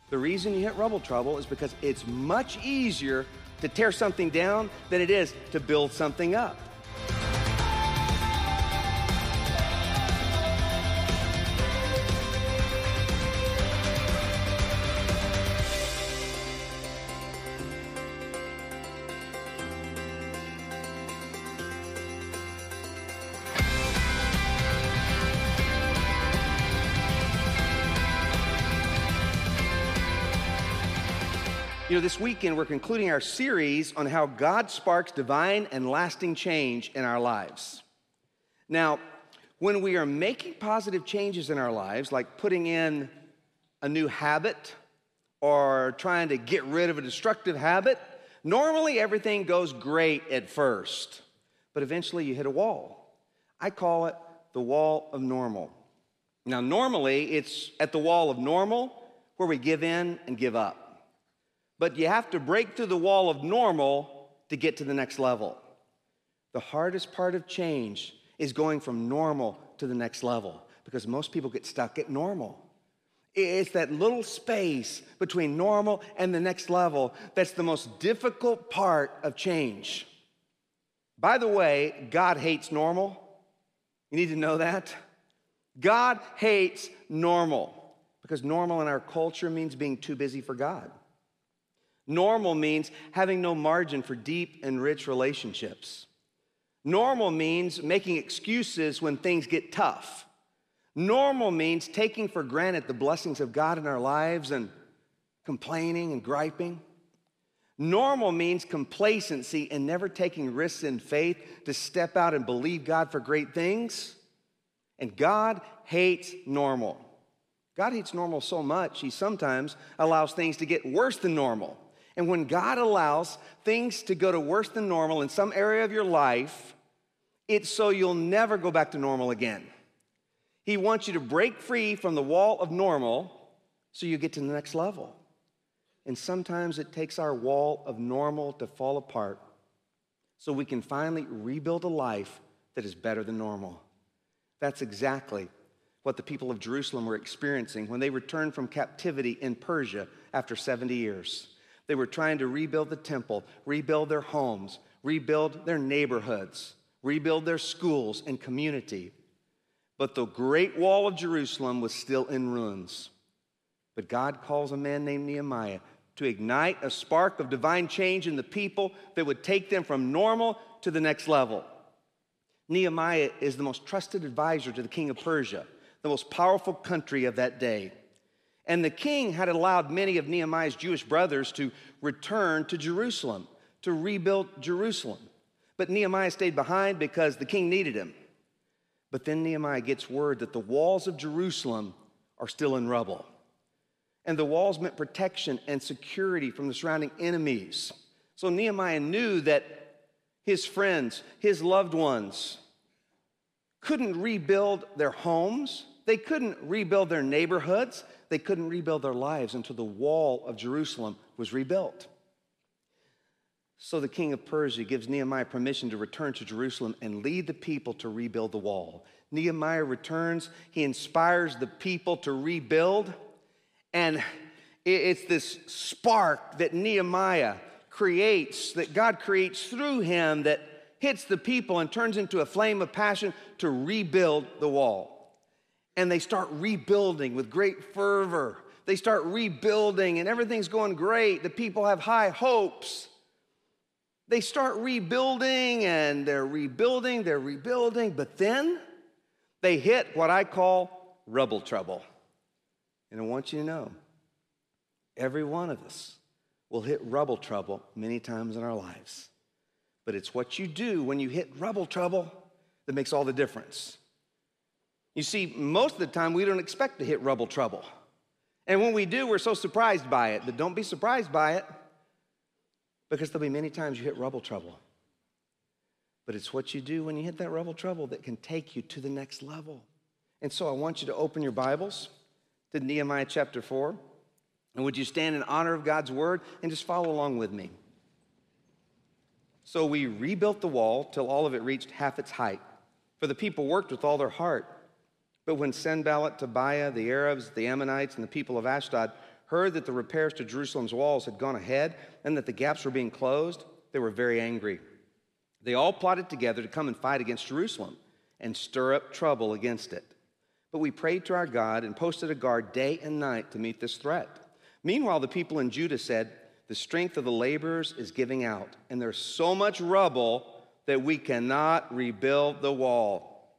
The reason you hit rubble trouble is because it's much easier to tear something down than it is to build something up. You know, this weekend we're concluding our series on how God sparks divine and lasting change in our lives. Now, when we are making positive changes in our lives, like putting in a new habit or trying to get rid of a destructive habit, normally everything goes great at first, but eventually you hit a wall. I call it the wall of normal. Now, normally it's at the wall of normal where we give in and give up. But you have to break through the wall of normal to get to the next level. The hardest part of change is going from normal to the next level because most people get stuck at normal. It's that little space between normal and the next level that's the most difficult part of change. By the way, God hates normal. You need to know that. God hates normal because normal in our culture means being too busy for God. Normal means having no margin for deep and rich relationships. Normal means making excuses when things get tough. Normal means taking for granted the blessings of God in our lives and complaining and griping. Normal means complacency and never taking risks in faith to step out and believe God for great things. And God hates normal. God hates normal so much, He sometimes allows things to get worse than normal. And when God allows things to go to worse than normal in some area of your life, it's so you'll never go back to normal again. He wants you to break free from the wall of normal so you get to the next level. And sometimes it takes our wall of normal to fall apart so we can finally rebuild a life that is better than normal. That's exactly what the people of Jerusalem were experiencing when they returned from captivity in Persia after 70 years. They were trying to rebuild the temple, rebuild their homes, rebuild their neighborhoods, rebuild their schools and community. But the great wall of Jerusalem was still in ruins. But God calls a man named Nehemiah to ignite a spark of divine change in the people that would take them from normal to the next level. Nehemiah is the most trusted advisor to the king of Persia, the most powerful country of that day. And the king had allowed many of Nehemiah's Jewish brothers to return to Jerusalem, to rebuild Jerusalem. But Nehemiah stayed behind because the king needed him. But then Nehemiah gets word that the walls of Jerusalem are still in rubble. And the walls meant protection and security from the surrounding enemies. So Nehemiah knew that his friends, his loved ones, couldn't rebuild their homes. They couldn't rebuild their neighborhoods. They couldn't rebuild their lives until the wall of Jerusalem was rebuilt. So the king of Persia gives Nehemiah permission to return to Jerusalem and lead the people to rebuild the wall. Nehemiah returns. He inspires the people to rebuild. And it's this spark that Nehemiah creates, that God creates through him, that hits the people and turns into a flame of passion to rebuild the wall. And they start rebuilding with great fervor. They start rebuilding and everything's going great. The people have high hopes. They start rebuilding and they're rebuilding, but then they hit what I call rubble trouble. And I want you to know, every one of us will hit rubble trouble many times in our lives. But it's what you do when you hit rubble trouble that makes all the difference. You see, most of the time, we don't expect to hit rubble trouble. And when we do, we're so surprised by it. But don't be surprised by it, because there'll be many times you hit rubble trouble. But it's what you do when you hit that rubble trouble that can take you to the next level. And so I want you to open your Bibles to Nehemiah chapter 4. And would you stand in honor of God's word and just follow along with me? So we rebuilt the wall till all of it reached half its height, for the people worked with all their heart. But when Sanballat, Tobiah, the Arabs, the Ammonites, and the people of Ashdod heard that the repairs to Jerusalem's walls had gone ahead and that the gaps were being closed, they were very angry. They all plotted together to come and fight against Jerusalem and stir up trouble against it. But we prayed to our God and posted a guard day and night to meet this threat. Meanwhile, the people in Judah said, the strength of the laborers is giving out, and there's so much rubble that we cannot rebuild the wall.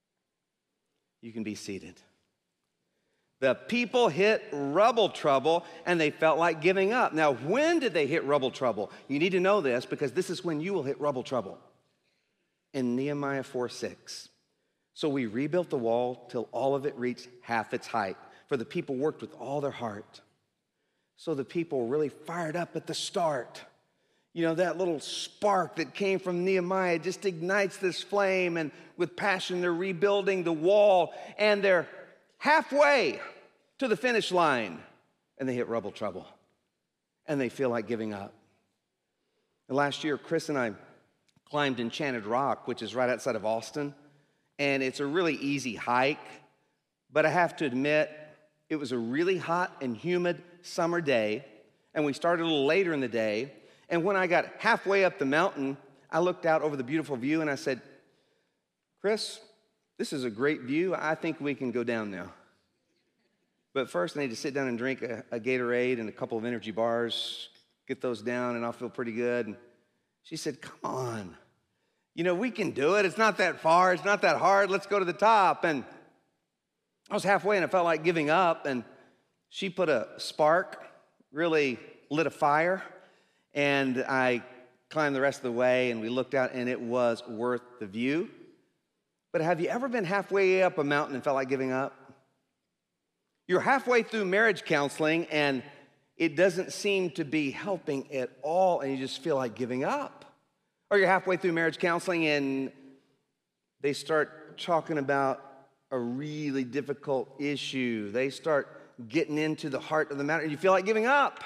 You can be seated. The people hit rubble trouble, and they felt like giving up. Now, when did they hit rubble trouble? You need to know this, because this is when you will hit rubble trouble. In Nehemiah 4:6. So we rebuilt the wall till all of it reached half its height, for the people worked with all their heart. So the people were really fired up at the start. You know, that little spark that came from Nehemiah just ignites this flame, and with passion they're rebuilding the wall, and they're halfway to the finish line, and they hit rubble trouble, and they feel like giving up. And last year, Chris and I climbed Enchanted Rock, which is right outside of Austin, and it's a really easy hike, but I have to admit, it was a really hot and humid summer day, and we started a little later in the day, and when I got halfway up the mountain, I looked out over the beautiful view, and I said, Chris, this is a great view. I think we can go down now. But first, I need to sit down and drink a Gatorade and a couple of energy bars, get those down, and I'll feel pretty good. And she said, come on. You know, we can do it. It's not that far. It's not that hard. Let's go to the top. And I was halfway, and I felt like giving up. And she put a spark, really lit a fire. And I climbed the rest of the way, and we looked out, and it was worth the view. But have you ever been halfway up a mountain and felt like giving up? You're halfway through marriage counseling and it doesn't seem to be helping at all, and you just feel like giving up. Or you're halfway through marriage counseling and they start talking about a really difficult issue. They start getting into the heart of the matter and you feel like giving up.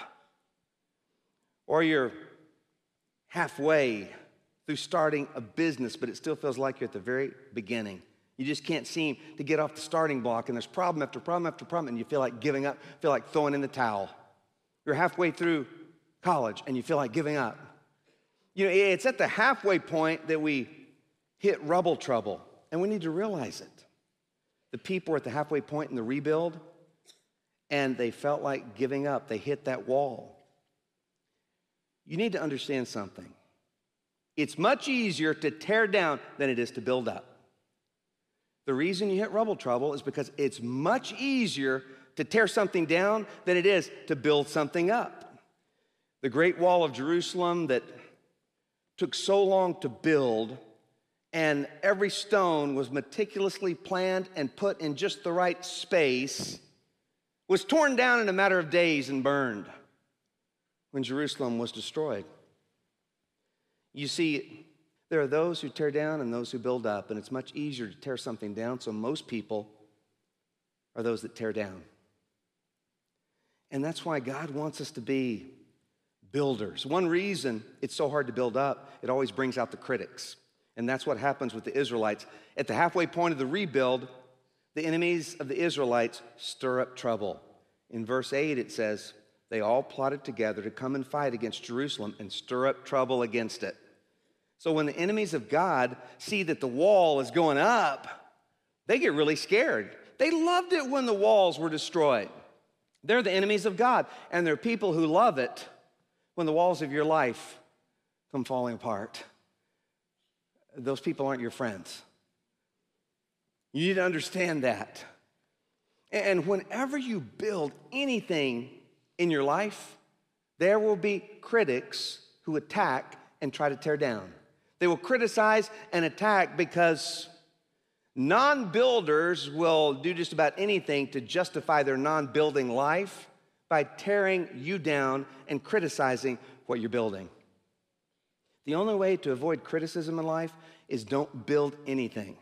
Or you're halfway through starting a business, but it still feels like you're at the very beginning. You just can't seem to get off the starting block, and there's problem after problem after problem, and you feel like giving up, feel like throwing in the towel. You're halfway through college, and you feel like giving up. You know, it's at the halfway point that we hit rubble trouble, and we need to realize it. The people were at the halfway point in the rebuild, and they felt like giving up. They hit that wall. You need to understand something. It's much easier to tear down than it is to build up. The reason you hit rubble trouble is because it's much easier to tear something down than it is to build something up. The Great Wall of Jerusalem that took so long to build, and every stone was meticulously planned and put in just the right space, was torn down in a matter of days and burned when Jerusalem was destroyed. You see, there are those who tear down and those who build up, and it's much easier to tear something down, so most people are those that tear down. And that's why God wants us to be builders. One reason it's so hard to build up, it always brings out the critics. And that's what happens with the Israelites. At the halfway point of the rebuild, the enemies of the Israelites stir up trouble. In verse 8 it says, they all plotted together to come and fight against Jerusalem and stir up trouble against it. So when the enemies of God see that the wall is going up, they get really scared. They loved it when the walls were destroyed. They're the enemies of God, and they're people who love it when the walls of your life come falling apart. Those people aren't your friends. You need to understand that. And whenever you build anything in your life, there will be critics who attack and try to tear down. They will criticize and attack because non-builders will do just about anything to justify their non-building life by tearing you down and criticizing what you're building. The only way to avoid criticism in life is don't build anything.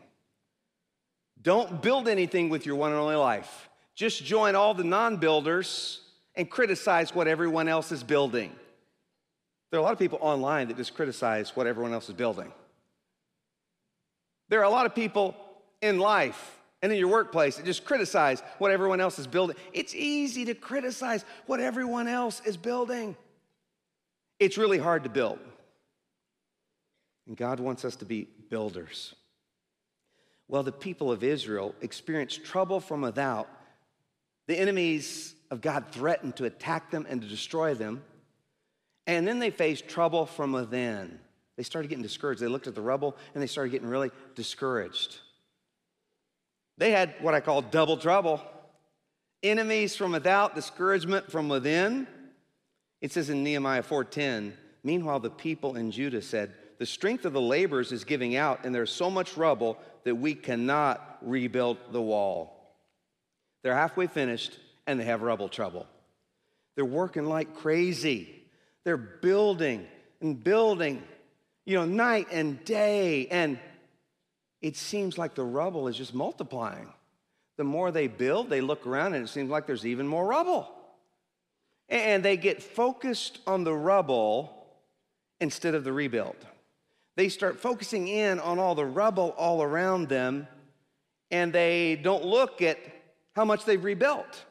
Don't build anything with your one and only life. Just join all the non-builders and criticize what everyone else is building. There are a lot of people online that just criticize what everyone else is building. There are a lot of people in life And in your workplace, just criticize what everyone else is building. It's easy to criticize what everyone else is building. It's really hard to build. And God wants us to be builders. Well, the people of Israel experienced trouble from without. The enemies of God threatened to attack them and to destroy them. And then they faced trouble from within. They started getting discouraged. They looked at the rubble and they started getting really discouraged. They had what I call double trouble. Enemies from without, discouragement from within. It says in Nehemiah 4:10, meanwhile the people in Judah said, the strength of the laborers is giving out, and there's so much rubble that we cannot rebuild the wall. They're halfway finished, and they have rubble trouble. They're working like crazy. They're building and building, night and day, and it seems like the rubble is just multiplying. The more they build, they look around, and it seems like there's even more rubble. And they get focused on the rubble instead of the rebuild. They start focusing in on all the rubble all around them, and they don't look at how much they've rebuilt.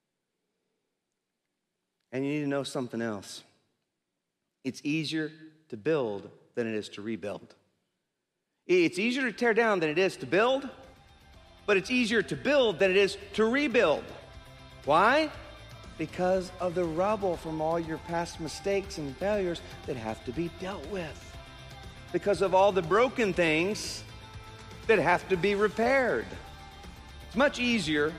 And you need to know something else. It's easier to build than it is to rebuild. It's easier to tear down than it is to build, but it's easier to build than it is to rebuild. Why? Because of the rubble from all your past mistakes and failures that have to be dealt with. Because of all the broken things that have to be repaired. It's much easier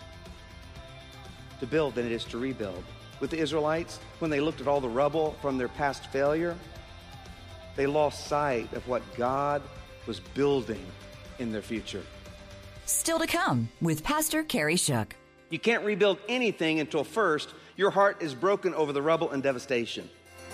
to build than it is to rebuild. With the Israelites, when they looked at all the rubble from their past failure, they lost sight of what God was building in their future. Still to come with Pastor Kerry Shook. You can't rebuild anything until first your heart is broken over the rubble and devastation.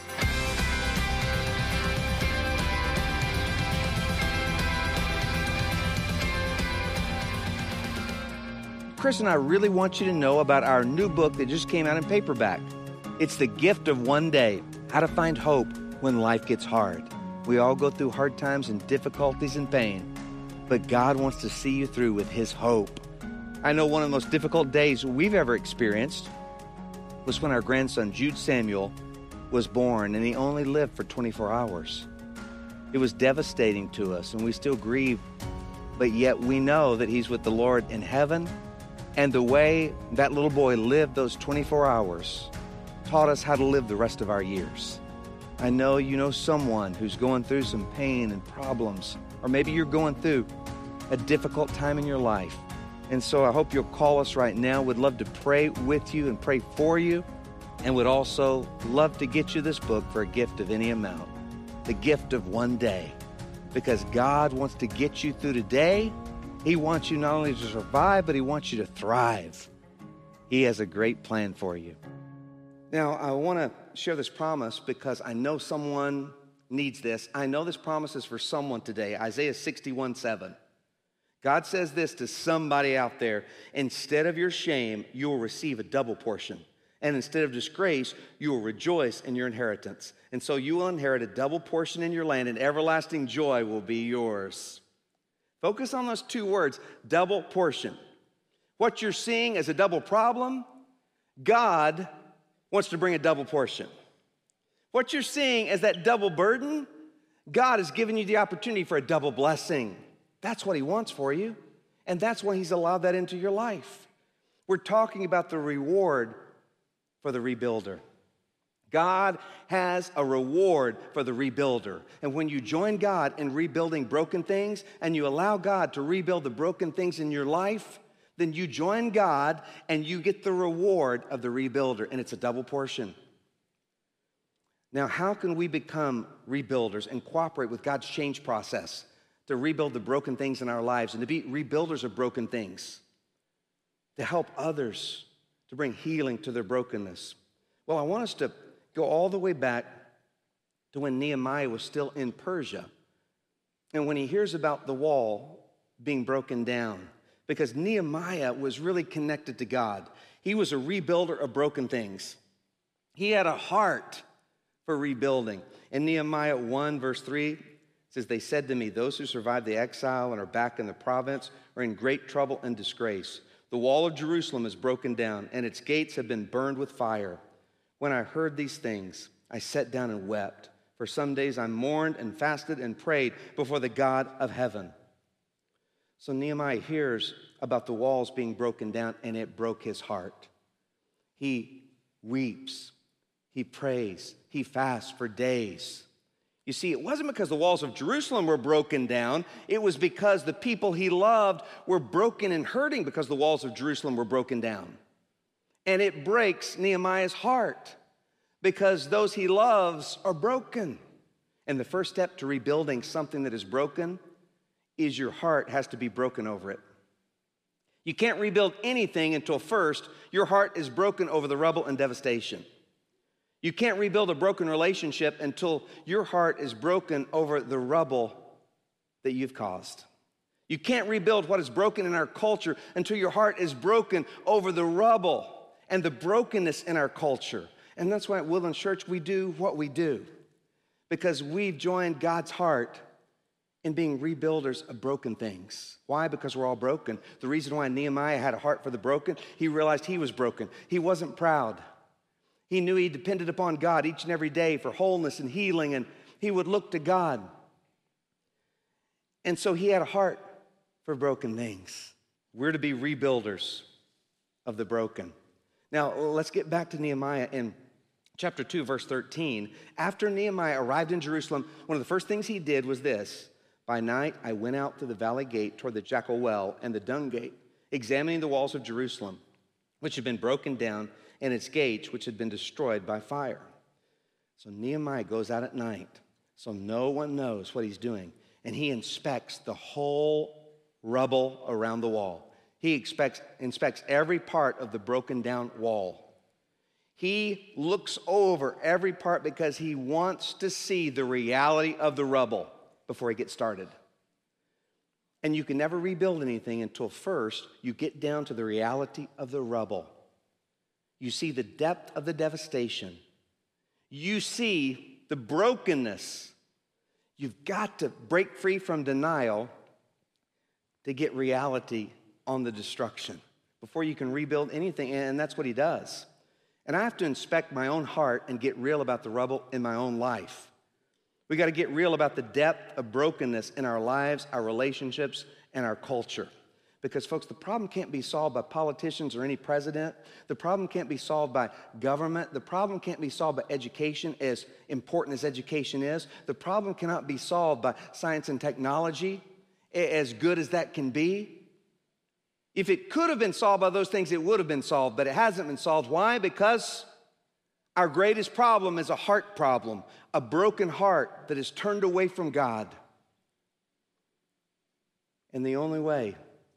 Chris and I really want you to know about our new book that just came out in paperback. It's The Gift of One Day, How to Find Hope When Life Gets Hard. We all go through hard times and difficulties and pain, but God wants to see you through with His hope. I know one of the most difficult days we've ever experienced was when our grandson, Jude Samuel, was born, and he only lived for 24 hours. It was devastating to us, and we still grieve, but yet we know that he's with the Lord in heaven. And the way that little boy lived those 24 hours taught us how to live the rest of our years. I know you know someone who's going through some pain and problems, or maybe you're going through a difficult time in your life. And so I hope you'll call us right now. We'd love to pray with you and pray for you, and would also love to get you this book for a gift of any amount. The Gift of One Day. Because God wants to get you through today. He wants you not only to survive, but He wants you to thrive. He has a great plan for you. Now, I want to share this promise because I know someone needs this. I know this promise is for someone today. Isaiah 61:7. God says this to somebody out there. Instead of your shame, you will receive a double portion. And instead of disgrace, you will rejoice in your inheritance. And so you will inherit a double portion in your land, and everlasting joy will be yours. Focus on those two words, double portion. What you're seeing as a double problem, God wants to bring a double portion. What you're seeing as that double burden, God has given you the opportunity for a double blessing. That's what He wants for you, and that's why He's allowed that into your life. We're talking about the reward for the rebuilder. God has a reward for the rebuilder. And when you join God in rebuilding broken things and you allow God to rebuild the broken things in your life, then you join God and you get the reward of the rebuilder, and it's a double portion. Now, how can we become rebuilders and cooperate with God's change process to rebuild the broken things in our lives and to be rebuilders of broken things, to help others to bring healing to their brokenness? Well, I want us to go all the way back to when Nehemiah was still in Persia, and when he hears about the wall being broken down, because Nehemiah was really connected to God. He was a rebuilder of broken things. He had a heart for rebuilding. In Nehemiah 1, verse 3, It says, they said to me, those who survived the exile and are back in the province are in great trouble and disgrace. The wall of Jerusalem is broken down, and its gates have been burned with fire. When I heard these things, I sat down and wept. For some days I mourned and fasted and prayed before the God of heaven. So Nehemiah hears about the walls being broken down, and it broke his heart. He weeps, he prays, he fasts for days. You see, it wasn't because the walls of Jerusalem were broken down. It was because the people he loved were broken and hurting because the walls of Jerusalem were broken down. And it breaks Nehemiah's heart because those he loves are broken. And the first step to rebuilding something that is broken is your heart has to be broken over it. You can't rebuild anything until first your heart is broken over the rubble and devastation. You can't rebuild a broken relationship until your heart is broken over the rubble that you've caused. You can't rebuild what is broken in our culture until your heart is broken over the rubble and the brokenness in our culture. And that's why at Woodland Church we do what we do, because we've joined God's heart in being rebuilders of broken things. Why? Because we're all broken. The reason why Nehemiah had a heart for the broken, he realized he was broken. He wasn't proud. He knew he depended upon God each and every day for wholeness and healing, and he would look to God. And so he had a heart for broken things. We're to be rebuilders of the broken. Now, let's get back to Nehemiah in chapter 2, verse 13. After Nehemiah arrived in Jerusalem, one of the first things he did was this. By night, I went out to the valley gate toward the Jackal Well and the Dung Gate, examining the walls of Jerusalem, which had been broken down, and its gates, which had been destroyed by fire. So Nehemiah goes out at night, so no one knows what he's doing, and he inspects the whole rubble around the wall. He inspects every part of the broken down wall. He looks over every part because he wants to see the reality of the rubble before he gets started. And you can never rebuild anything until first you get down to the reality of the rubble. You see the depth of the devastation. You see the brokenness. You've got to break free from denial to get reality on the destruction before you can rebuild anything, and that's what he does. And I have to inspect my own heart and get real about the rubble in my own life. We got to get real about the depth of brokenness in our lives, our relationships, and our culture. Because, folks, the problem can't be solved by politicians or any president. The problem can't be solved by government. The problem can't be solved by education, as important as education is. The problem cannot be solved by science and technology, as good as that can be. If it could have been solved by those things, it would have been solved, but it hasn't been solved. Why? Because our greatest problem is a heart problem, a broken heart that is turned away from God. And the only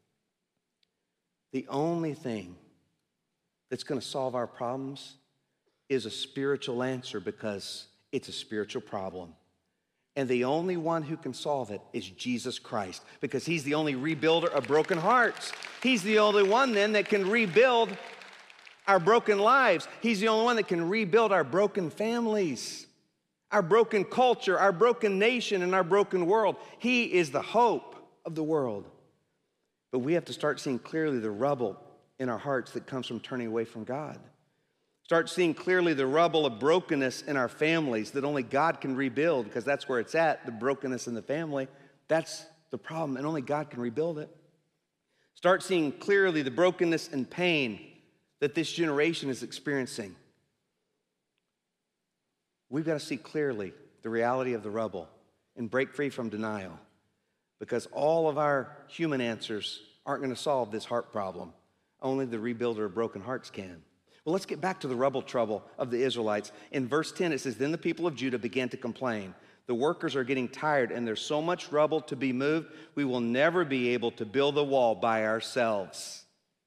thing that's going to solve our problems is a spiritual answer, because it's a spiritual problem. And the only one who can solve it is Jesus Christ, because he's the only rebuilder of broken hearts. He's the only one then that can rebuild our broken lives. He's the only one that can rebuild our broken families, our broken culture, our broken nation, and our broken world. He is the hope of the world. But we have to start seeing clearly the rubble in our hearts that comes from turning away from God. Start seeing clearly the rubble of brokenness in our families that only God can rebuild, because that's where it's at, the brokenness in the family. That's the problem, and only God can rebuild it. Start seeing clearly the brokenness and pain that this generation is experiencing. We've got to see clearly the reality of the rubble and break free from denial, because all of our human answers aren't going to solve this heart problem. Only the rebuilder of broken hearts can. Well, let's get back to the rubble trouble of the Israelites. In verse 10, it says, then the people of Judah began to complain. The workers are getting tired, and there's so much rubble to be moved, we will never be able to build the wall by ourselves.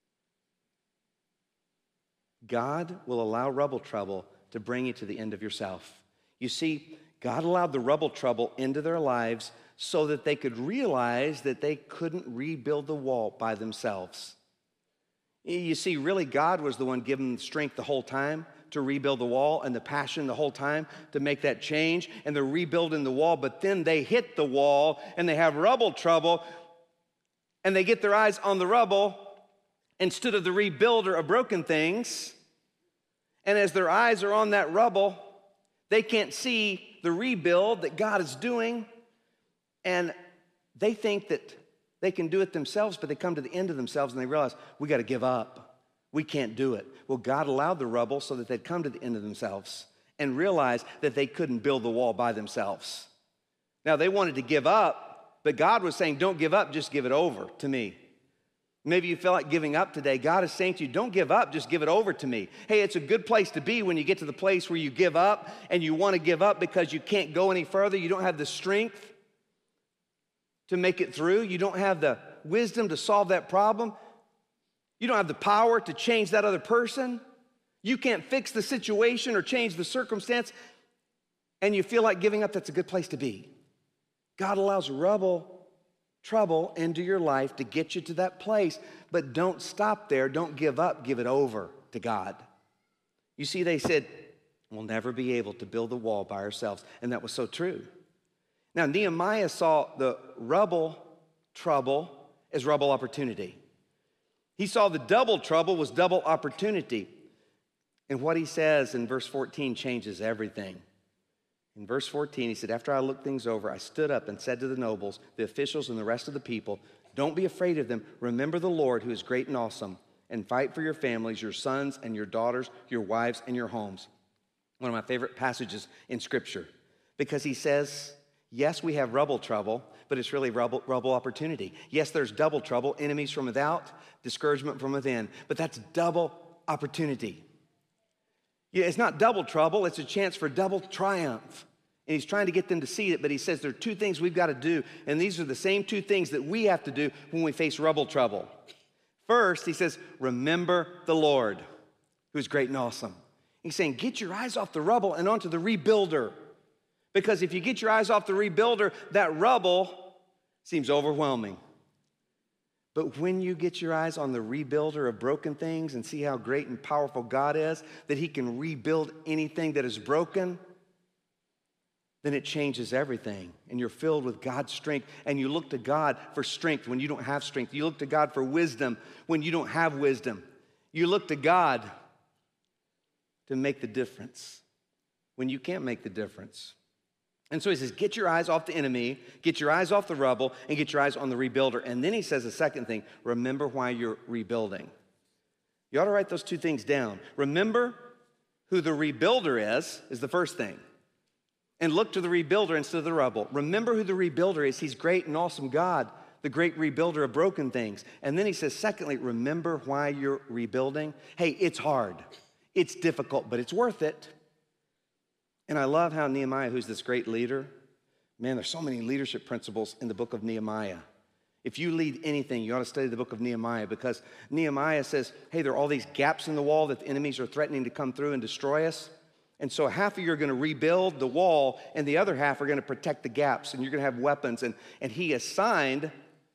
God will allow rubble trouble to bring you to the end of yourself. You see, God allowed the rubble trouble into their lives so that they could realize that they couldn't rebuild the wall by themselves. You see, really, God was the one giving them strength the whole time, to rebuild the wall and the passion the whole time to make that change, and they're rebuilding the wall, but then they hit the wall and they have rubble trouble, and they get their eyes on the rubble instead of the rebuilder of broken things. And as their eyes are on that rubble, they can't see the rebuild that God is doing, and they think that they can do it themselves, but they come to the end of themselves and they realize, we got to give up. We can't do it. Well, God allowed the rubble so that they'd come to the end of themselves and realize that they couldn't build the wall by themselves. Now, they wanted to give up, but God was saying, don't give up, just give it over to me. Maybe you feel like giving up today. God is saying to you, don't give up, just give it over to me. Hey, it's a good place to be when you get to the place where you give up, and you want to give up because you can't go any further. You don't have the strength to make it through. You don't have the wisdom to solve that problem. You don't have the power to change that other person. You can't fix the situation or change the circumstance, and you feel like giving up. That's a good place to be. God allows trouble into your life to get you to that place, but don't stop there. Don't give up. Give it over to God. You see, they said, we'll never be able to build the wall by ourselves, and that was so true. Now, Nehemiah saw the rubble trouble as rubble opportunity. He saw the double trouble was double opportunity. And what he says in verse 14 changes everything. In verse 14, he said, after I looked things over, I stood up and said to the nobles, the officials, and the rest of the people, don't be afraid of them. Remember the Lord, who is great and awesome, and fight for your families, your sons and your daughters, your wives and your homes. One of my favorite passages in Scripture, because he says, yes, we have rubble trouble, but it's really rubble opportunity. Yes, there's double trouble, enemies from without, discouragement from within, but that's double opportunity. Yeah, it's not double trouble, it's a chance for double triumph. And he's trying to get them to see it, but he says there are two things we've got to do, and these are the same two things that we have to do when we face rubble trouble. First, he says, remember the Lord, who's great and awesome. He's saying, get your eyes off the rubble and onto the rebuilder. Because if you get your eyes off the rebuilder, that rubble seems overwhelming. But when you get your eyes on the rebuilder of broken things and see how great and powerful God is, that he can rebuild anything that is broken, then it changes everything. And you're filled with God's strength. And you look to God for strength when you don't have strength. You look to God for wisdom when you don't have wisdom. You look to God to make the difference when you can't make the difference. And so he says, get your eyes off the enemy, get your eyes off the rubble, and get your eyes on the rebuilder. And then he says a second thing, remember why you're rebuilding. You ought to write those two things down. Remember who the rebuilder is the first thing. And look to the rebuilder instead of the rubble. Remember who the rebuilder is. He's great and awesome God, the great rebuilder of broken things. And then he says, secondly, remember why you're rebuilding. Hey, it's hard. It's difficult, but it's worth it. And I love how Nehemiah, who's this great leader, man, there's so many leadership principles in the book of Nehemiah. If you lead anything, you ought to study the book of Nehemiah, because Nehemiah says, hey, there are all these gaps in the wall that the enemies are threatening to come through and destroy us. And so half of you are going to rebuild the wall, and the other half are going to protect the gaps, and you're going to have weapons. And he assigned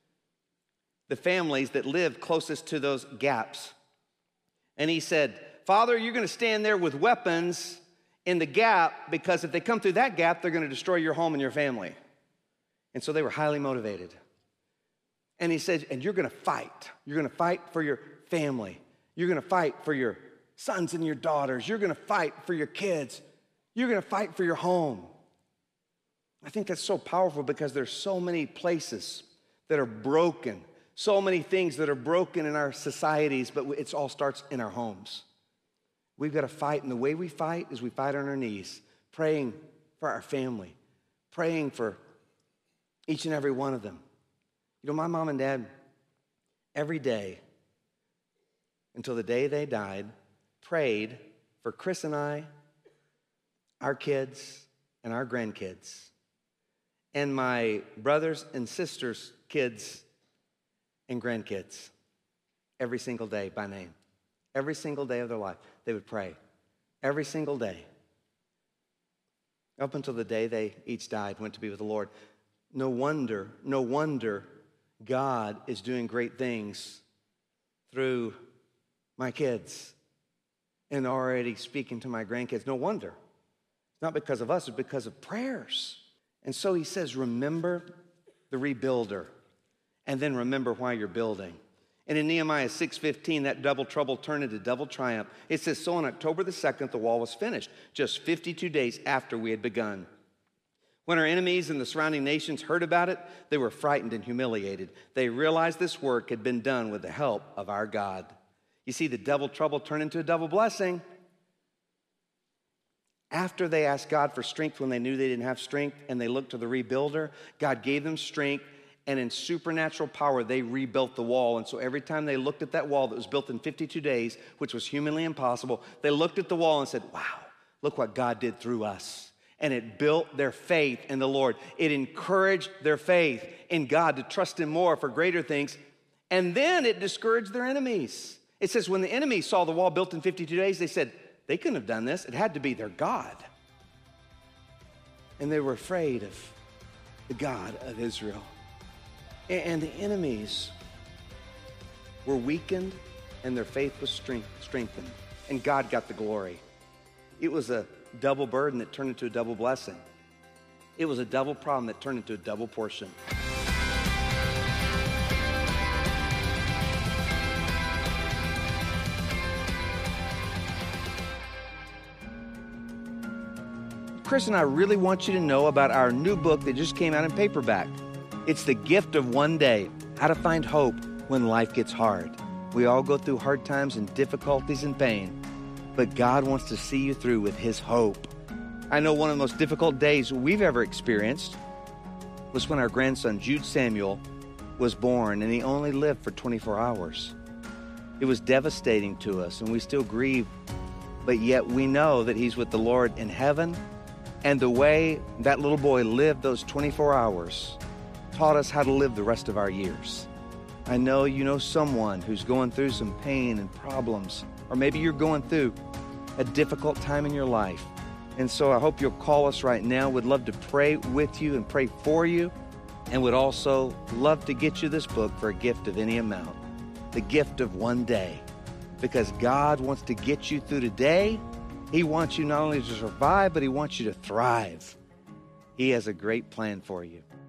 the families that live closest to those gaps. And he said, Father, you're going to stand there with weapons in the gap, because if they come through that gap, they're going to destroy your home and your family. And so they were highly motivated. And he said, and you're going to fight. You're going to fight for your family. You're going to fight for your sons and your daughters. You're going to fight for your kids. You're going to fight for your home. I think that's so powerful, because there's so many places that are broken, so many things that are broken in our societies, but it all starts in our homes. We've got to fight, and the way we fight is we fight on our knees, praying for our family, praying for each and every one of them. You know, my mom and dad, every day, until the day they died, prayed for Chris and I, our kids, and our grandkids, and my brothers and sisters' kids and grandkids, every single day by name. Every single day of their life, they would pray. Every single day. Up until the day they each died, went to be with the Lord. No wonder God is doing great things through my kids and already speaking to my grandkids. No wonder. It's not because of us, it's because of prayers. And so he says, remember the rebuilder, and then remember why you're building. And in Nehemiah 6:15, that double trouble turned into double triumph. It says, so on October the 2nd, the wall was finished, just 52 days after we had begun. When our enemies and the surrounding nations heard about it, they were frightened and humiliated. They realized this work had been done with the help of our God. You see, the double trouble turned into a double blessing. After they asked God for strength when they knew they didn't have strength, and they looked to the rebuilder, God gave them strength, and in supernatural power, they rebuilt the wall. And so every time they looked at that wall that was built in 52 days, which was humanly impossible, they looked at the wall and said, wow, look what God did through us. And it built their faith in the Lord. It encouraged their faith in God to trust Him more for greater things. And then it discouraged their enemies. It says when the enemies saw the wall built in 52 days, they said, they couldn't have done this. It had to be their God. And they were afraid of the God of Israel. And the enemies were weakened and their faith was strengthened. And God got the glory. It was a double burden that turned into a double blessing. It was a double problem that turned into a double portion. Chris and I really want you to know about our new book that just came out in paperback. It's The Gift of One Day, How to Find Hope When Life Gets Hard. We all go through hard times and difficulties and pain, but God wants to see you through with His hope. I know one of the most difficult days we've ever experienced was when our grandson, Jude Samuel, was born, and he only lived for 24 hours. It was devastating to us, and we still grieve, but yet we know that he's with the Lord in heaven, and the way that little boy lived those 24 hours taught us how to live the rest of our years. I know you know someone who's going through some pain and problems, or maybe you're going through a difficult time in your life. And so I hope you'll call us right now. We'd love to pray with you and pray for you, and would also love to get you this book for a gift of any amount. The Gift of One Day. Because God wants to get you through today. He wants you not only to survive, but He wants you to thrive. He has a great plan for you.